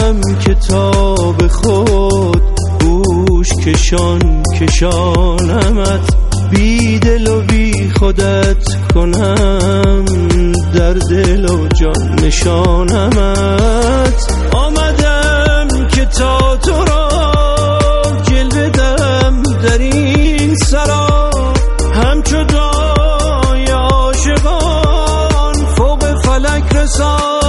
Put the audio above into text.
آمدم کتاب خود گوش کشانمت، بی دل و بی خودت کنم در دل و جان نشانمت. آمدم که تا تو را جلوه دم در این سرا، همچو دای عاشقان فوق فلک رسان.